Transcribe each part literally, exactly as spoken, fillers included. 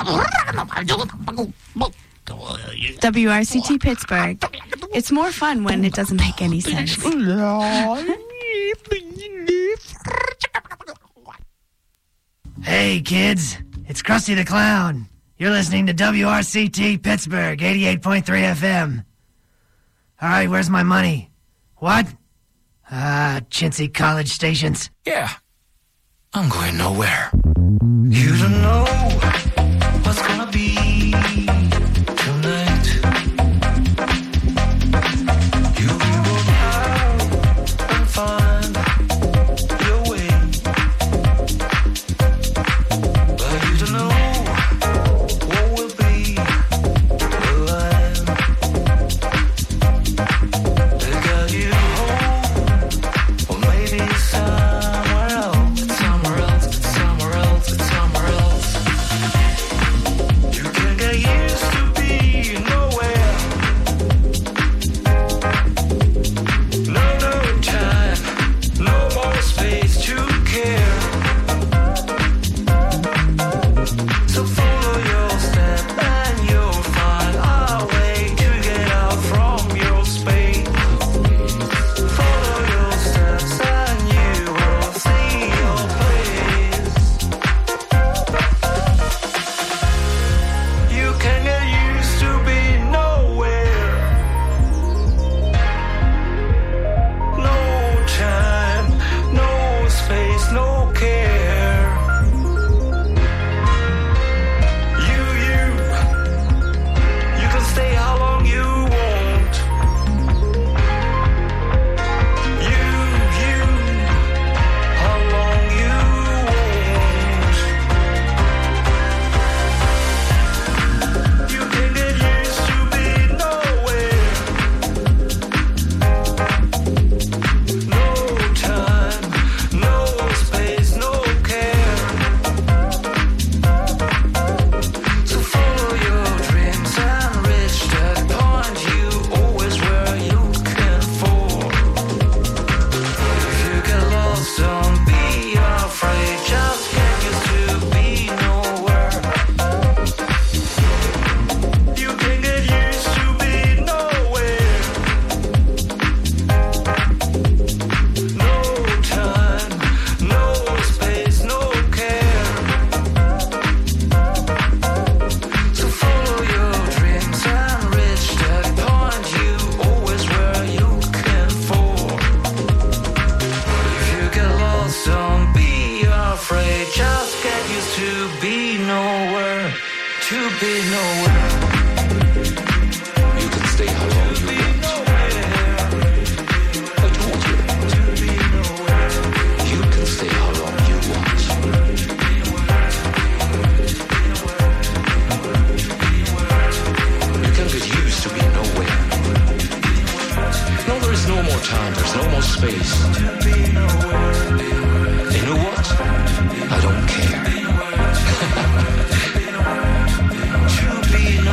W R C T Pittsburgh. It's more fun when it doesn't make any sense. Hey, kids. It's Krusty the Clown. You're listening to W R C T Pittsburgh, eighty-eight point three F M. All right, where's my money? What? Ah, chintzy college stations. Yeah. I'm going nowhere. You don't know what's gonna be tonight. You will go out and find your way. But you don't know what will be alive. They got you home, or maybe somewhere else. It's somewhere else, it's somewhere else, it's somewhere else. You can get used to being nowhere. No, no time, no more space to care. So follow your step and you'll find a way to get out from your space. Follow your steps and you will see your place. You can get used to being nowhere. No time, no space, no care. You, you, you can stay how long you want. You, you, how long you want. You can get used to being nowhere. No time, no space, no care. So follow your dreams and reach that point you always were looking for. If you get lost, don't be afraid. Just get used to be nowhere. You can get used to be nowhere. No time, no space, no care. So follow your dreams and reach that point you always were looking for. If you get lost, don't be afraid. Just get used to be nowhere, to be nowhere. You can stay how long you want. I told you. You can stay how long you want. You can get used to being nowhere. No, there is no more time. There's no more space. You know what? I don't care. To be nowhere.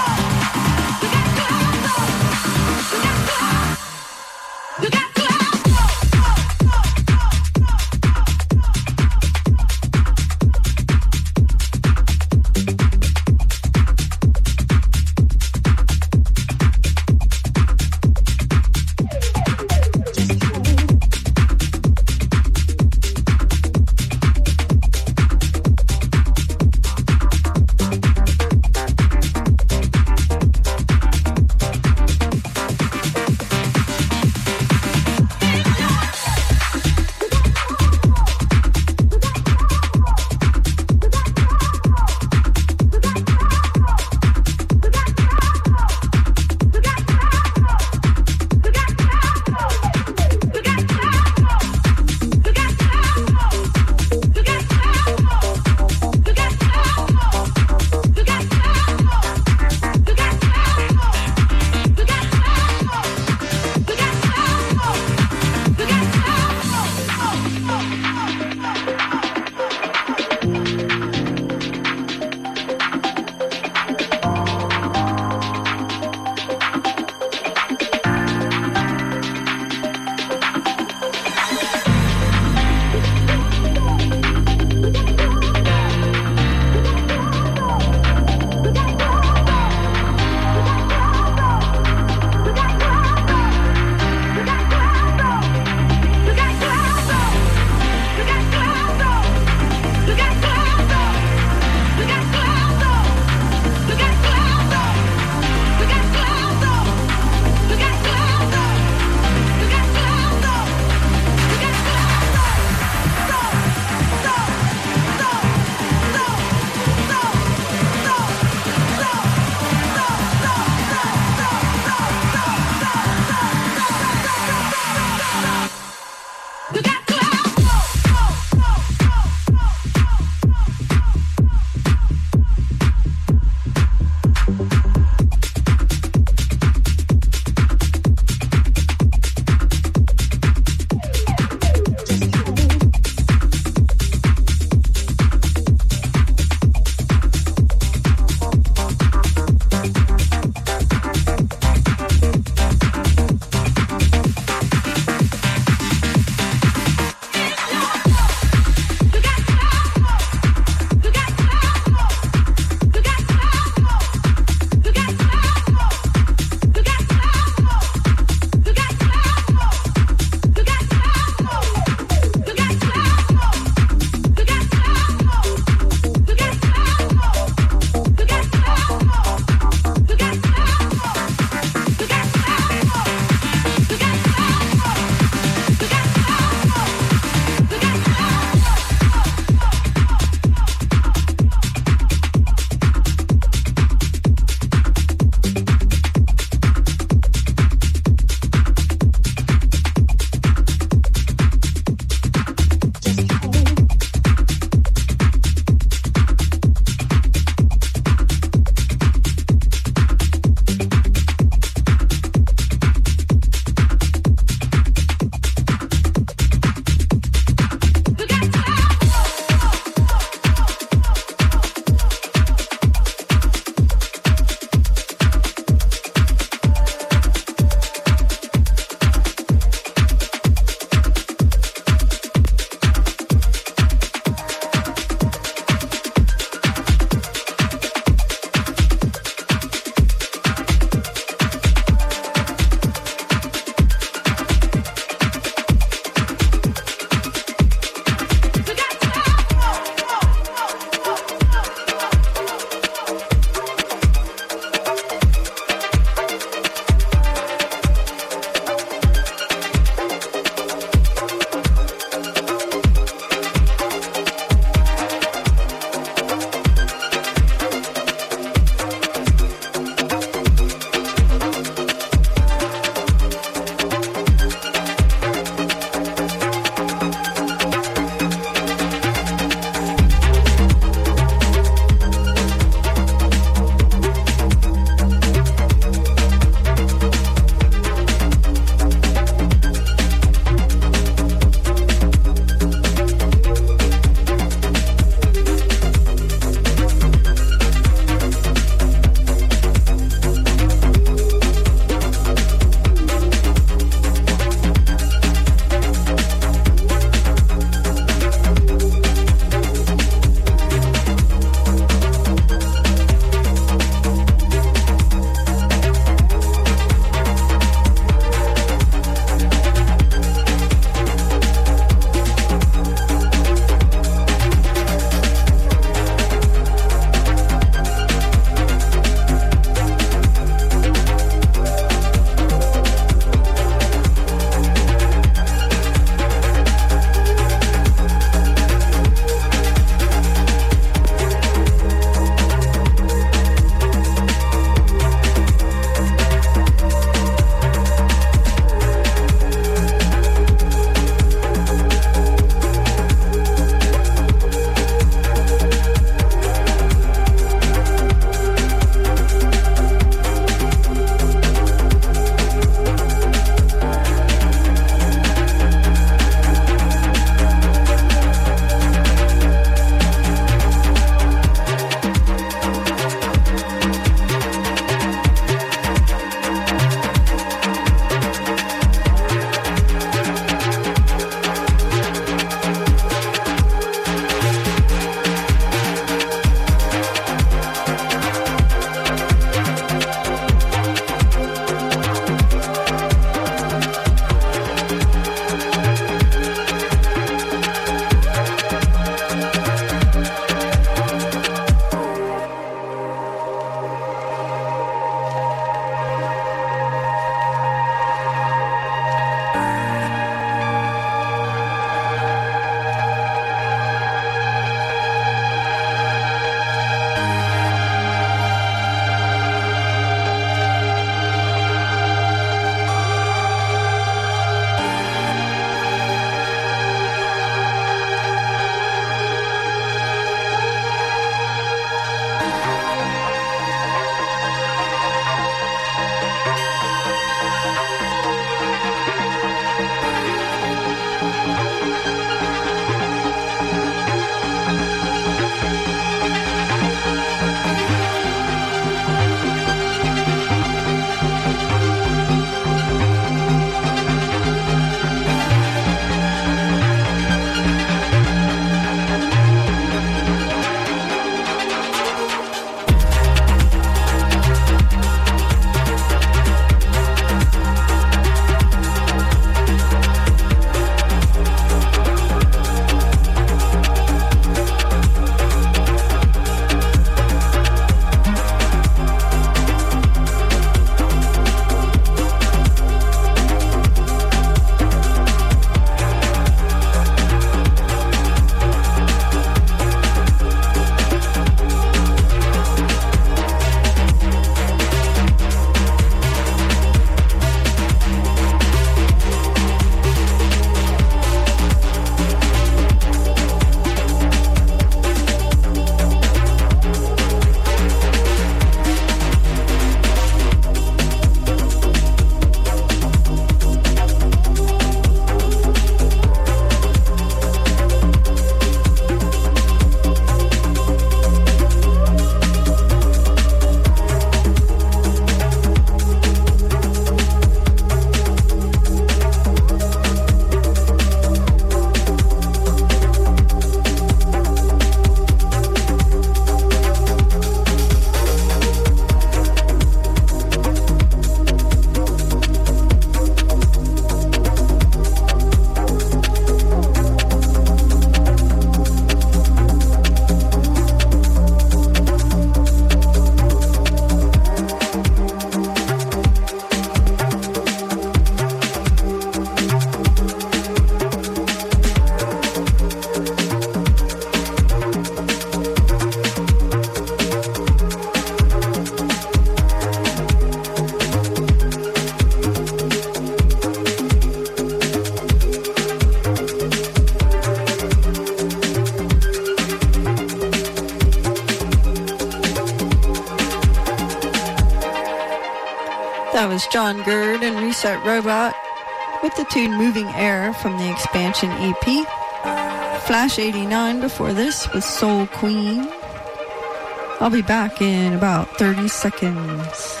was John Gerd and Reset Robot with the tune Moving Air from the expansion E P. Flash eighty-nine before this with Soul Queen. I'll be back in about thirty seconds.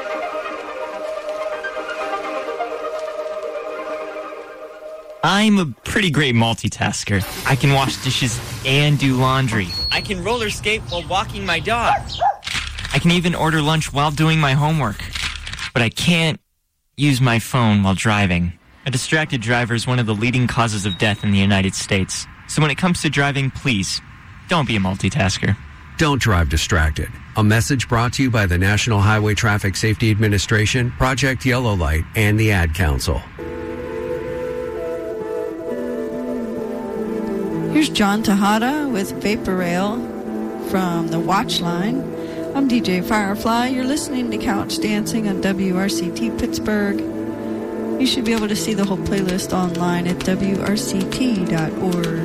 I'm a pretty great multitasker. I can wash dishes and do laundry. I can roller skate while walking my dog. I can even order lunch while doing my homework. But I can't use my phone while driving. A distracted driver is one of the leading causes of death in the United States. So when it comes to driving, please, don't be a multitasker. Don't drive distracted. A message brought to you by the National Highway Traffic Safety Administration, Project Yellow Light, and the Ad Council. Here's John Tejada with Vapor Rail from the Watch Line. I'm D J Firefly. You're listening to Couch Dancing on W R C T Pittsburgh. You should be able to see the whole playlist online at W R C T dot org.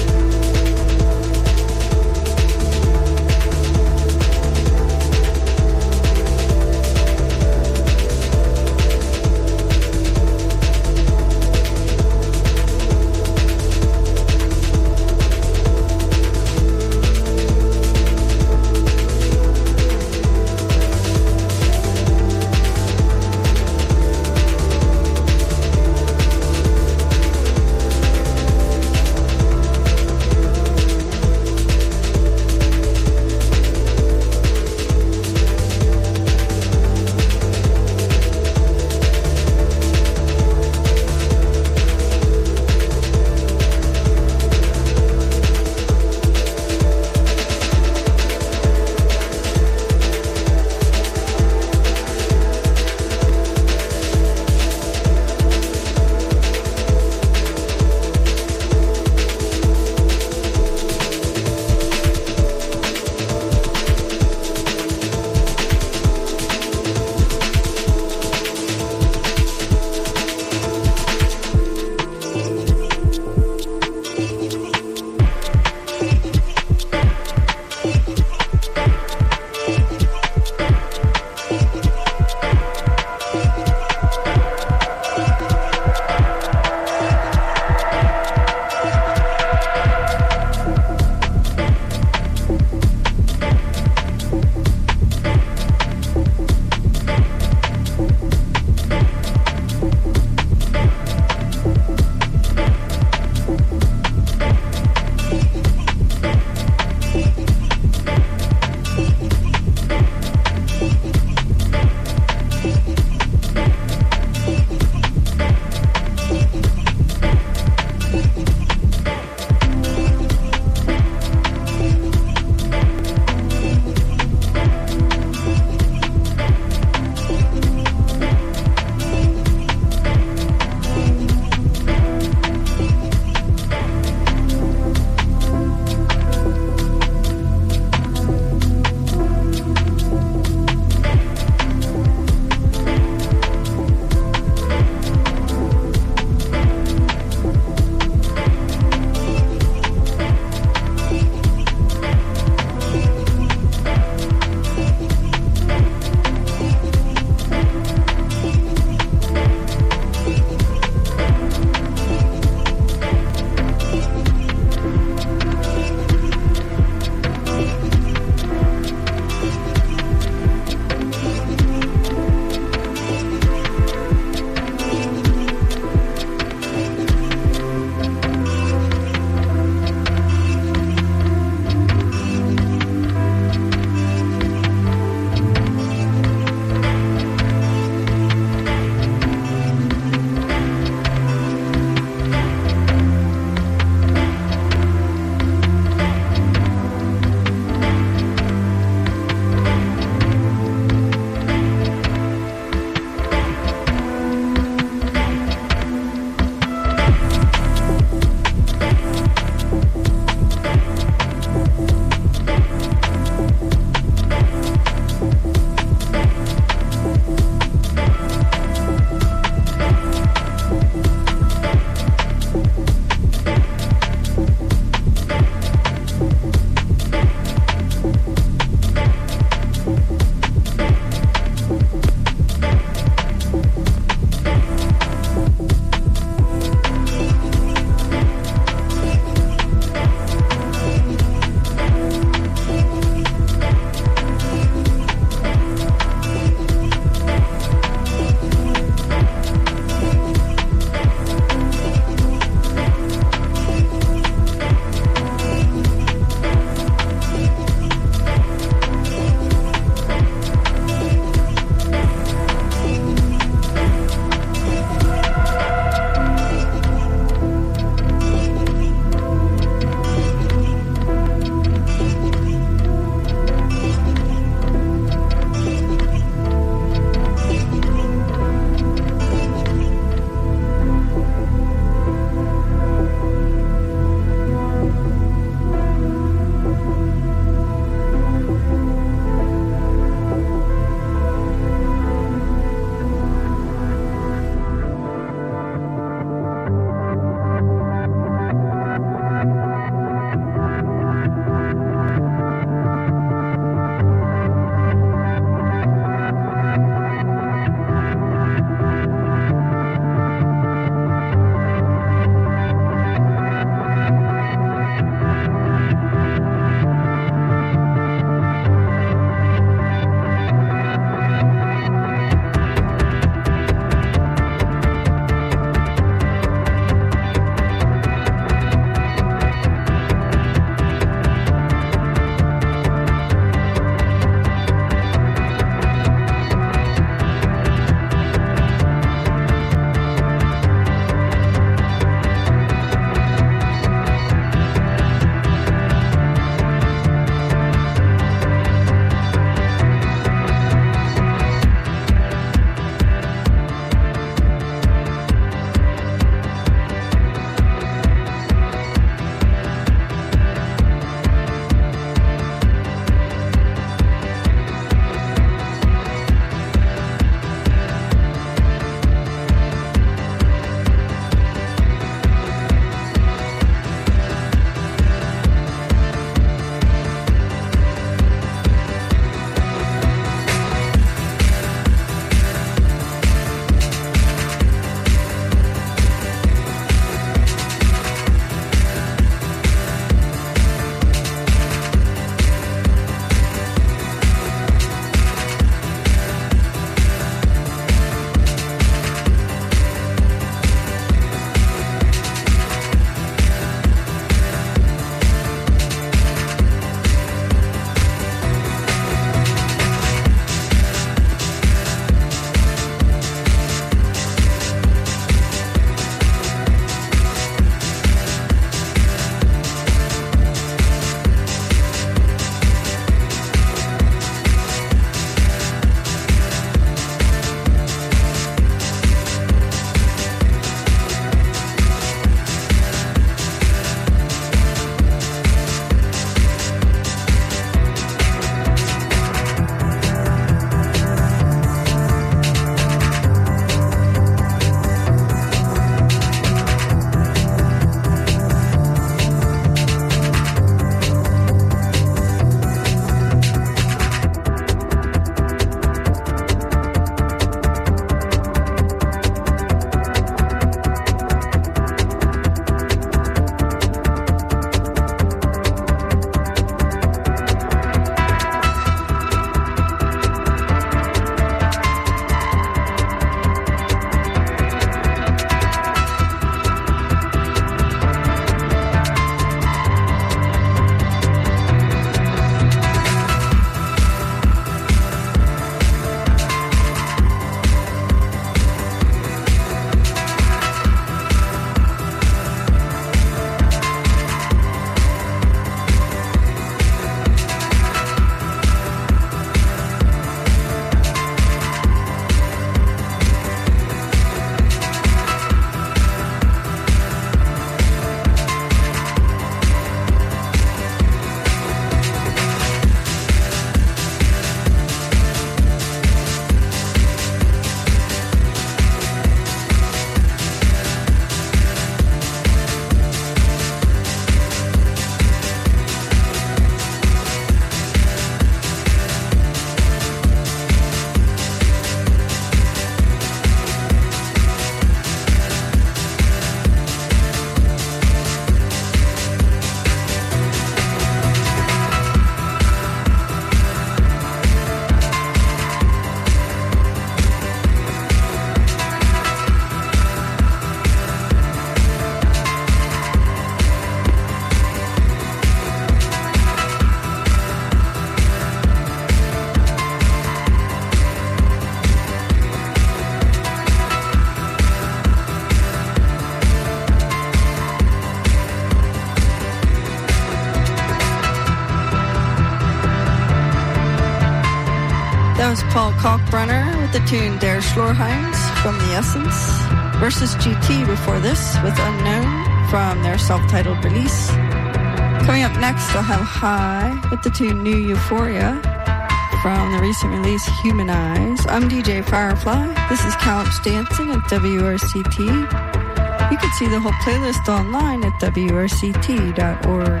That was Paul Kalkbrenner with the tune Der Schlorheims from The Essence versus G T before this with Unknown from their self-titled release. Coming up next, I'll have High with the tune New Euphoria from the recent release Human Eyes. I'm D J Firefly. This is Couch Dancing at W R C T. You can see the whole playlist online at W R C T dot org.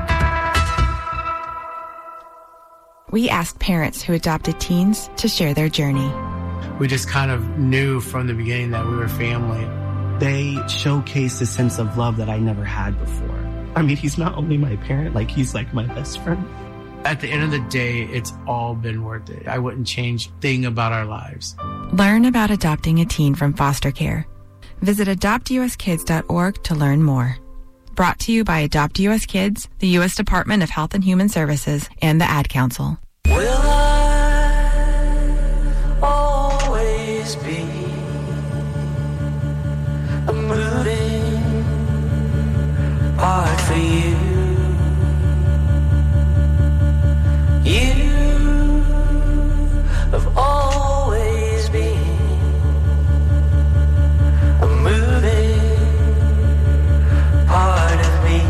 We asked parents who adopted teens to share their journey. We just kind of knew from the beginning that we were family. They showcased a sense of love that I never had before. I mean, he's not only my parent, like he's like my best friend. At the end of the day, it's all been worth it. I wouldn't change a thing about our lives. Learn about adopting a teen from foster care. Visit adopt U S kids dot org to learn more. Brought to you by Adopt U S Kids, the U S Department of Health and Human Services, and the Ad Council. Will I always be a moving part for you? You have always been a moving part of me.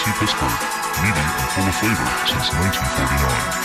T Pittsburgh, meaty and full of flavor since nineteen forty-nine.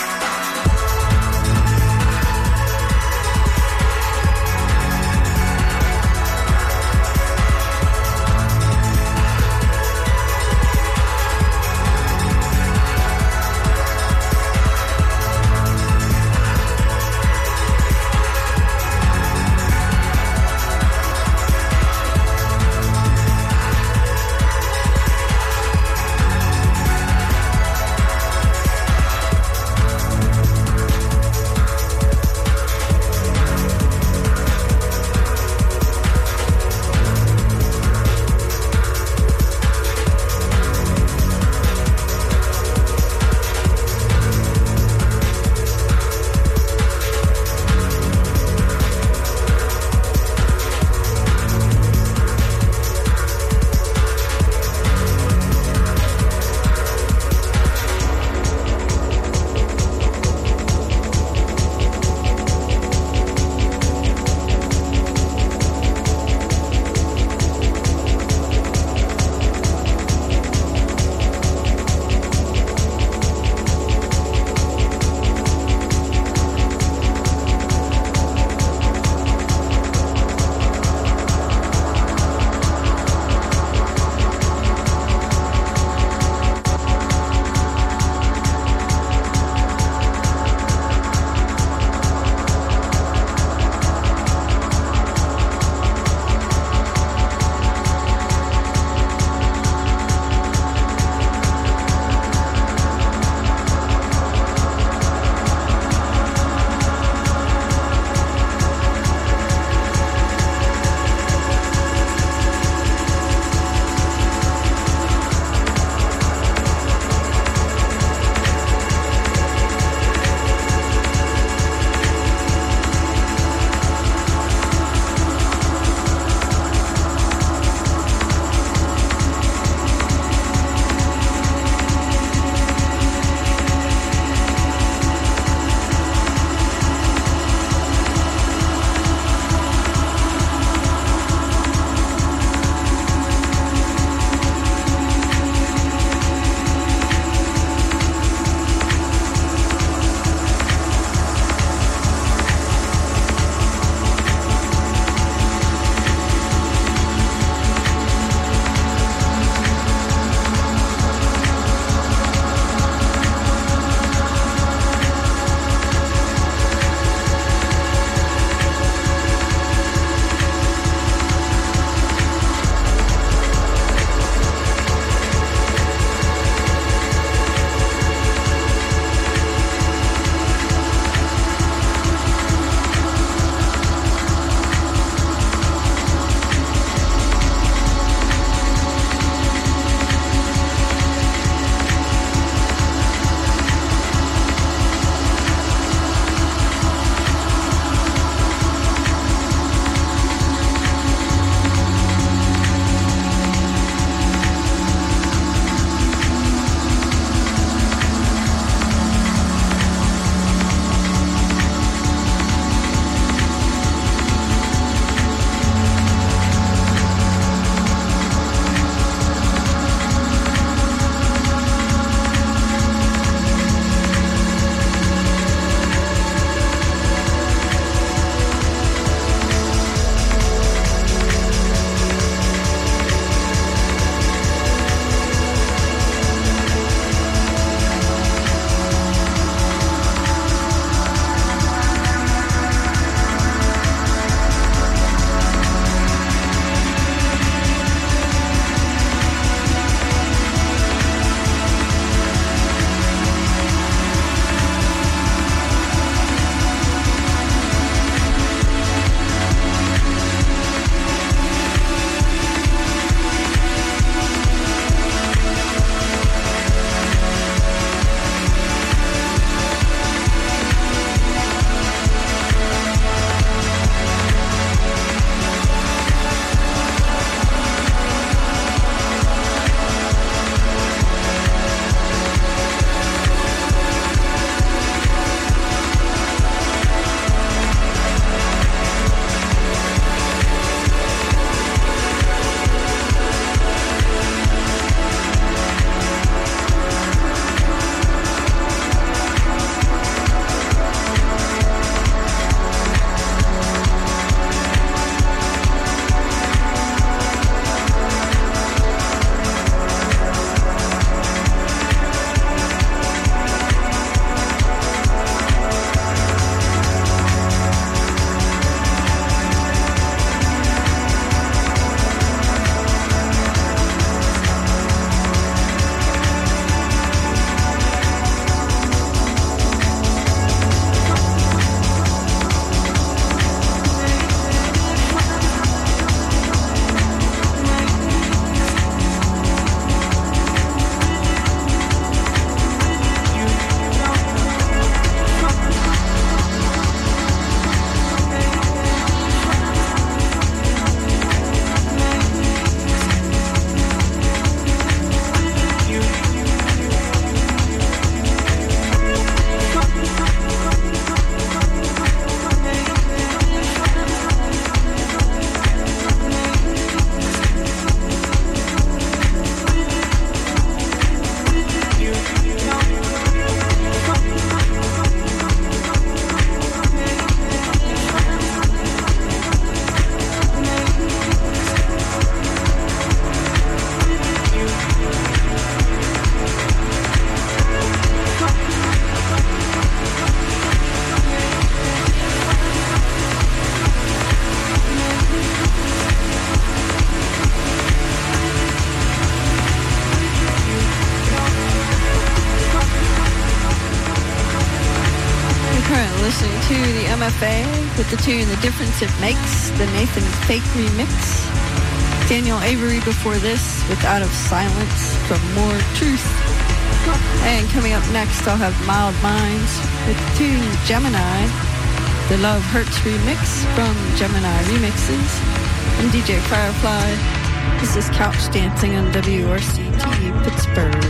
Cafe with the tune The Difference It Makes, the Nathan Fake remix. Daniel Avery before this with Out of Silence from More Truth. And coming up next, I'll have Mild Minds with the tune Gemini, the Love Hurts remix from Gemini Remixes. I'm D J Firefly. This is Couch Dancing on W R C T Pittsburgh.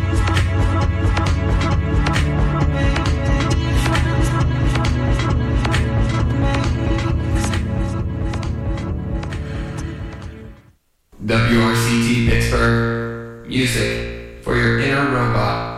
W R C T Pittsburgh. Music for your inner robot.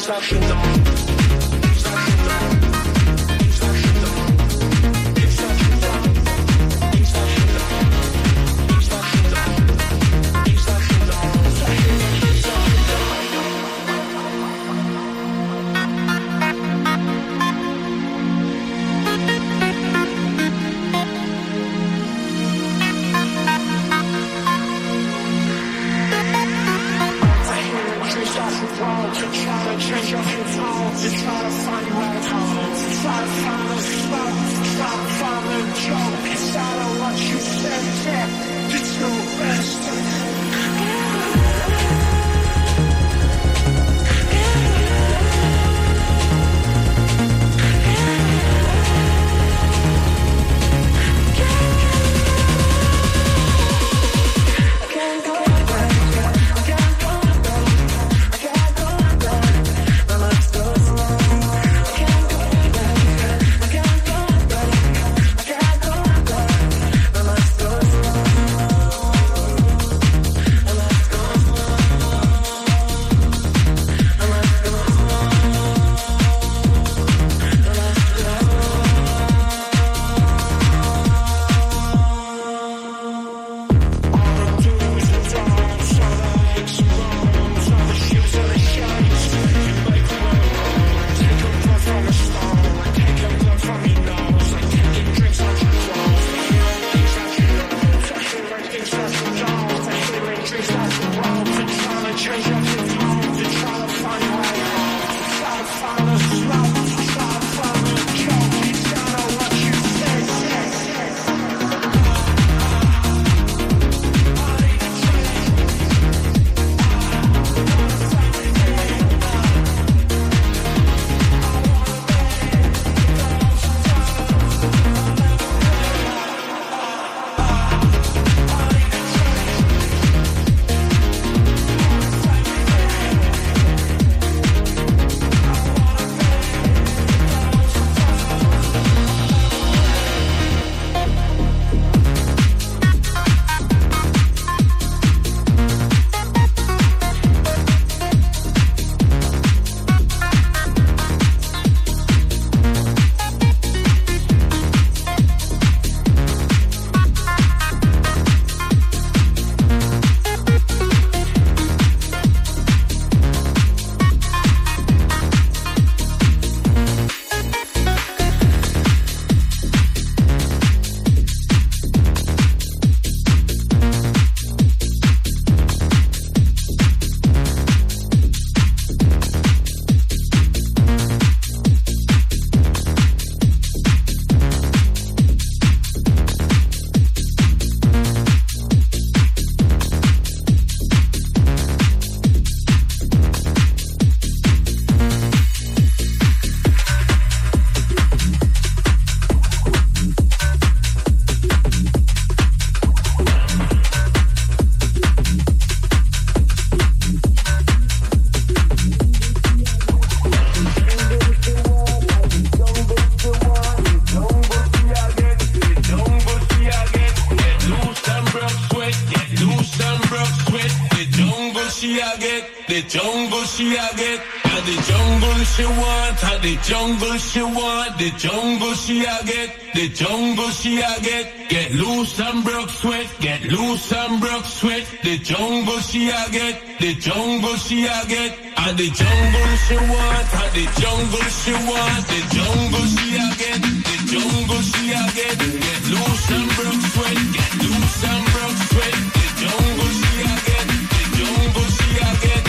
the jungle she a get, at the jungle she want, at the jungle she want, the jungle she a get, the jungle she a get, get loose and broke sweat, get loose and broke sweat, the jungle she a get, the jungle she a get, at the jungle she want, at the jungle she want, the jungle she a get, the jungle she a get, get loose and broke sweat, get loose and broke sweat, the jungle she a get, the jungle she a get.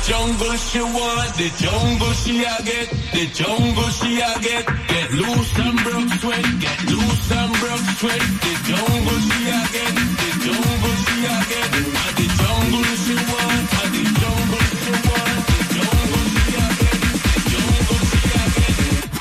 jungle she want, the jungle she a get, the jungle she a get. Get loose and broke sweat, get loose and broke sweat. The jungle she a get, the jungle she a get. And the jungle she want, and the jungle she want, the jungle she a get, the jungle she a get.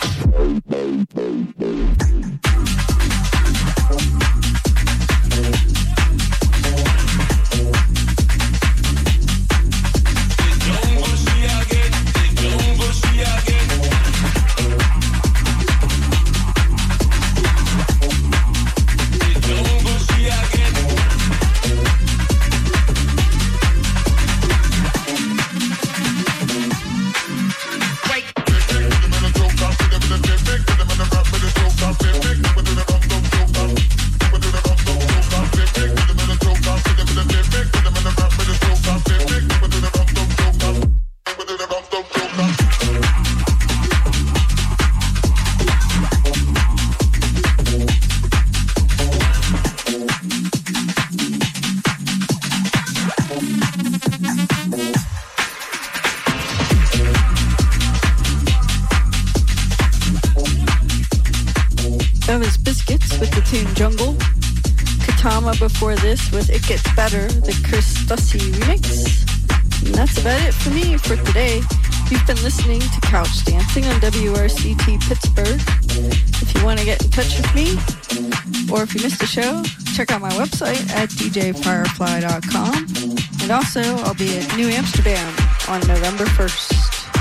Jungle. Katama before this with It Gets Better, the Chris Stussy remix. And that's about it for me for today. You've been listening to Couch Dancing on W R C T Pittsburgh. If you want to get in touch with me, or if you missed a show, check out my website at d j firefly dot com. And also, I'll be at New Amsterdam on November first.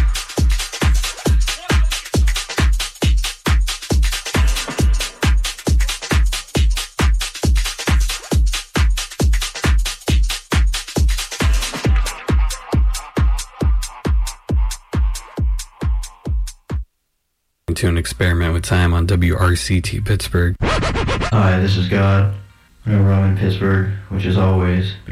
To an experiment with time on W R C T Pittsburgh. Hi, this is God. Whenever I'm in Pittsburgh, which is always